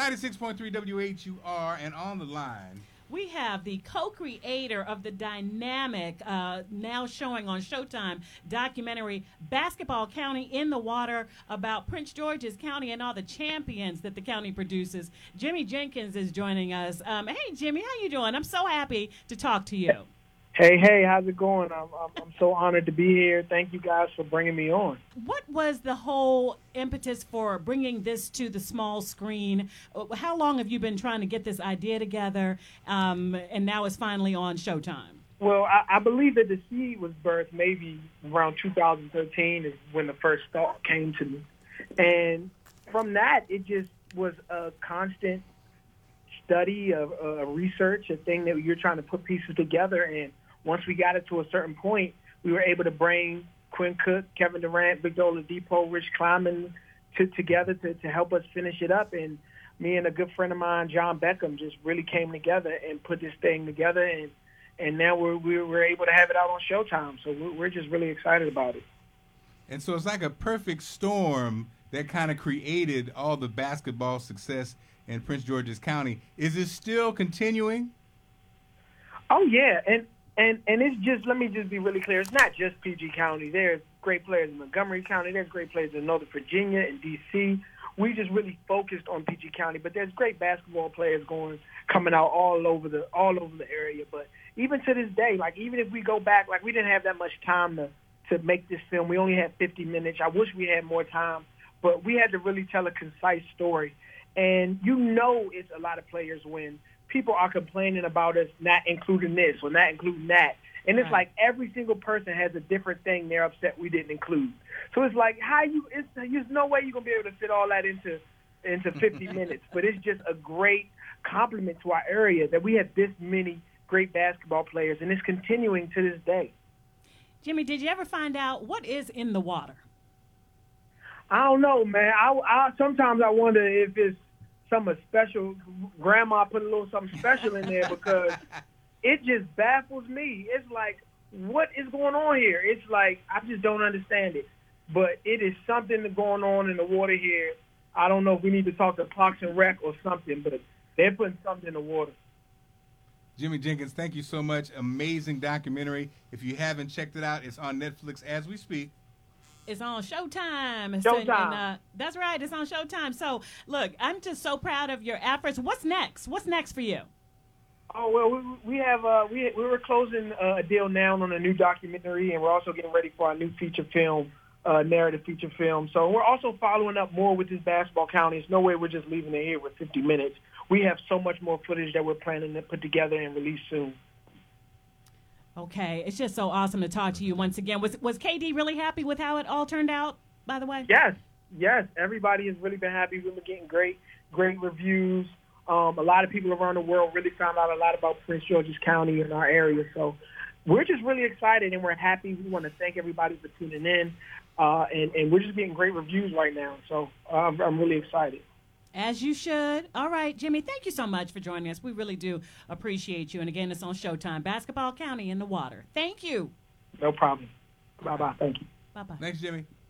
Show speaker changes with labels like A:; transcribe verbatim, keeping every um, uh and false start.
A: ninety-six point three W H U R, and on the line.
B: We have the co-creator of the dynamic, uh, now showing on Showtime, documentary Basketball County in the Water, about Prince George's County and all the champions that the county produces. Jimmy Jenkins is joining us. Um, hey, Jimmy, how you doing? I'm so happy to talk to you.
C: Hey, hey, how's it going? I'm, I'm, I'm so honored to be here. Thank you guys for bringing me on.
B: What was the whole impetus for bringing this to the small screen? How long have you been trying to get this idea together, um, and now it's finally on Showtime?
C: Well, I, I believe that the seed was birthed maybe around two thousand thirteen is when the first thought came to me. And from that, it just was a constant study, of uh, research, a thing that you're trying to put pieces together. And once we got it to a certain point, we were able to bring Quinn Cook, Kevin Durant, Victor Oladipo, Rich Kleiman to, together to, to help us finish it up. And me and a good friend of mine, John Beckham, just really came together and put this thing together. And and now we're, we're able to have it out on Showtime. So we're, we're just really excited about it.
A: And so it's like a perfect storm that kind of created all the basketball success in Prince George's County. Is it still continuing?
C: Oh, yeah. And And and it's just, let me just be really clear, it's not just P G County. There's great players in Montgomery County. There's great players in Northern Virginia and D C. We just really focused on P G County, but there's great basketball players going, coming out all over the all over the area. But even to this day, like even if we go back, like we didn't have that much time to, to make this film. We only had fifty minutes. I wish we had more time, but we had to really tell a concise story. And you know it's a lot of players when people are complaining about us not including this or not including that. And it's
B: right.
C: like every single person has a different thing they're upset we didn't include. So it's like how you it's there's no way you're gonna be able to fit all that into into fifty minutes. But it's just a great compliment to our area that we have this many great basketball players, and it's continuing to this day.
B: Jimmy, did you ever find out what is in the water?
C: I don't know, man. I, I sometimes I wonder if it's something special. Grandma put a little something special in there because it just baffles me. It's like, what is going on here? It's like, I just don't understand it. But it is something that's going on in the water here. I don't know if we need to talk to Parks and Rec or something, but they're putting something in the water.
A: Jimmy Jenkins, thank you so much. Amazing documentary. If you haven't checked it out, it's on Netflix as we speak.
B: It's on Showtime.
C: Showtime.
B: So, and, uh, that's right. It's on Showtime. So, look, I'm just so proud of your efforts. What's next? What's next for you?
C: Oh, well, we, we have uh, we we were closing uh, a deal now on a new documentary, and we're also getting ready for our new feature film, uh, narrative feature film. So we're also following up more with this Basketball County. It's no way we're just leaving it here with fifty minutes. We have so much more footage that we're planning to put together and release soon.
B: Okay, it's just so awesome to talk to you once again. Was was K D really happy with how it all turned out, by the way?
C: Yes, yes. Everybody has really been happy. We've been getting great, great reviews. Um, a lot of people around the world really found out a lot about Prince George's County and our area. So we're just really excited and we're happy. We want to thank everybody for tuning in, uh, and, and we're just getting great reviews right now. So uh, I'm, I'm really excited.
B: As you should. All right, Jimmy, thank you so much for joining us. We really do appreciate you. And again, it's on Showtime, Basketball County in the Water. Thank you.
C: No problem. Bye-bye. Thank you.
B: Bye-bye.
A: Thanks, Jimmy.